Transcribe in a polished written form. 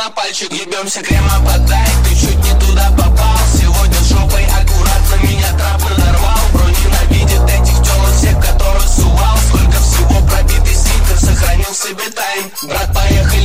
на пальчик, ебемся, крема подай. Ты чуть не туда попал, сегодня жопой аккуратно меня трап надорвал. Бро ненавидит этих тёлок, всех, которых сувал. Сколько всего пробитый свитер, сохранил себе тайм. Брат, поехали